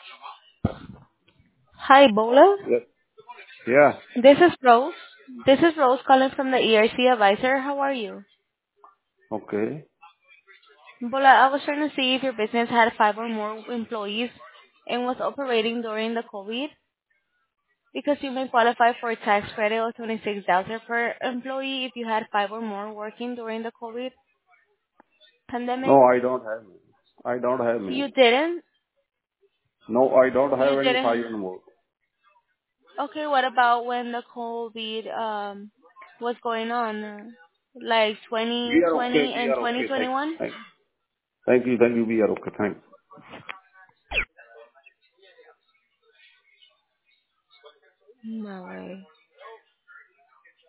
Hi, Bola. Yeah. Yeah. This is Rose. This is Rose calling from the ERC advisor. How are you? Okay. Bola, I was trying to see if your business had 5 or more employees and was operating during the COVID because you may qualify for a tax credit of 26,000 per employee if you had 5 or more working during the COVID pandemic. No, I don't have any. I don't have You any. didn't? No, I don't You have any didn't? five anymore. Okay, what about when the COVID was going on? Like We are okay. 2020 We and are okay. Thanks. 2021? Thanks. Thank you. Thank you. We are okay. Thanks. No way.